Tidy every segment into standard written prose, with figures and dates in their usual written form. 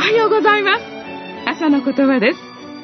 はようございます。朝の言葉です。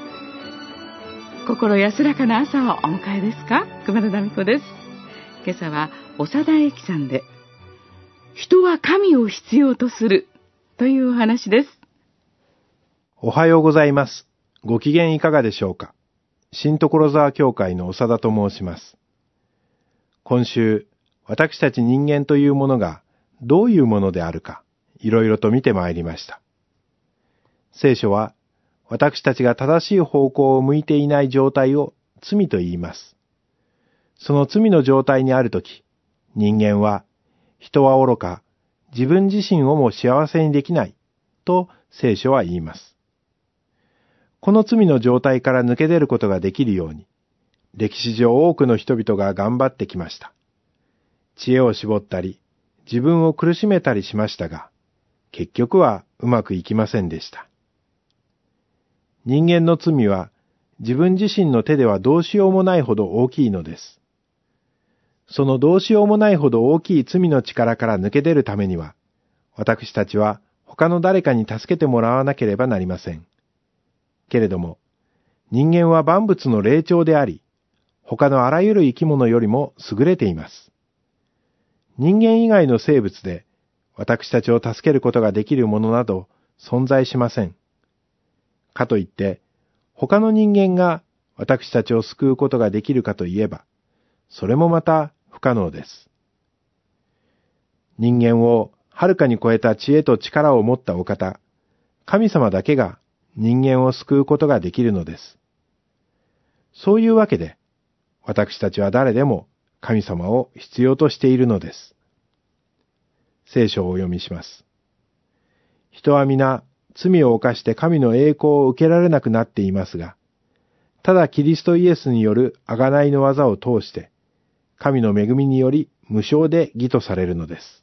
心安らかな朝をお迎えですか？熊田奈美子です。今朝は長田駅さんで、人は神を必要とするというお話です。 おはようございます。ご機嫌いかがでしょうか？新所沢教会の長田と申します。今週、私たち人間というものがどういうものであるか、いろいろと見てまいりました。聖書は、私たちが正しい方向を向いていない状態を罪と言います。その罪の状態にあるとき、人間は、人は愚か、自分自身をも幸せにできない、と聖書は言います。この罪の状態から抜け出ることができるように、歴史上多くの人々が頑張ってきました。知恵を絞ったり、自分を苦しめたりしましたが、結局はうまくいきませんでした。人間の罪は自分自身の手ではどうしようもないほど大きいのです。そのどうしようもないほど大きい罪の力から抜け出るためには、私たちは他の誰かに助けてもらわなければなりません。けれども、人間は万物の霊長であり、他のあらゆる生き物よりも優れています。人間以外の生物で私たちを助けることができるものなど存在しません。かといって、他の人間が私たちを救うことができるかといえば、それもまた不可能です。人間をはるかに超えた知恵と力を持ったお方、神様だけが人間を救うことができるのです。そういうわけで、私たちは誰でも神様を必要としているのです。聖書をお読みします。人は皆、罪を犯して神の栄光を受けられなくなっていますが、ただキリストイエスによる贖いの技を通して、神の恵みにより無償で義とされるのです。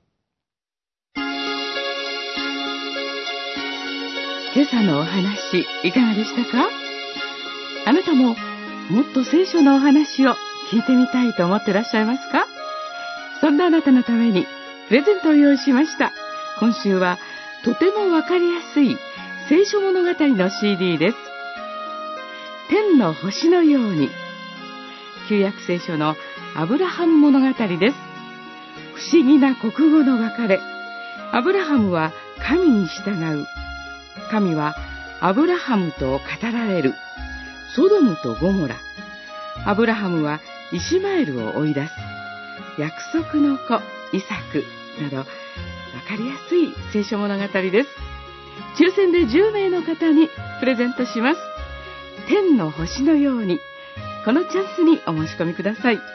今朝のお話、いかがでしたか？あなたももっと聖書のお話を聞いてみたいと思ってらっしゃいますか？そんなあなたのためにプレゼントを用意しました。今週はとてもわかりやすい聖書物語の CD です。天の星のように。旧約聖書のアブラハム物語です。不思議な国語の別れ。アブラハムは神に従う。神はアブラハムと語られる。ソドムとゴモラ。アブラハムはイシマエルを追い出す。約束の子イサクなど、わかりやすい聖書物語です。抽選で10名の方にプレゼントします。天の星のように、このチャンスにお申し込みください。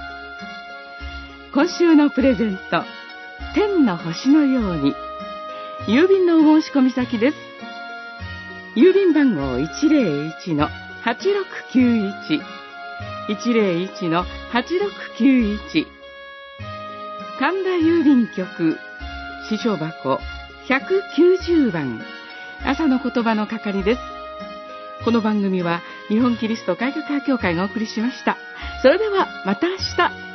今週のプレゼント、天の星のように。郵便のお申し込み先です。郵便番号 101-8691 101-8691、神田郵便局支所箱190番、朝の言葉の係です。この番組は日本キリスト改革派協会がお送りしました。それではまた明日。